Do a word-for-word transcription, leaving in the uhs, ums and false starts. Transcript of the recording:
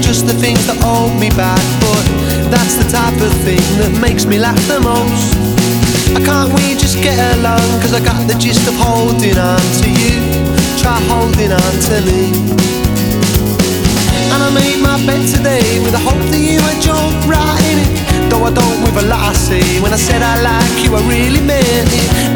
just the things that hold me back, but that's the type of thing that makes me laugh the most. I can't we just get along, cause I got the gist of holding on to you. Try holding on to me. And I made my bed today with the hope that you would jump right in it. Though I don't with a lot I say. When I said I like you, I really meant it.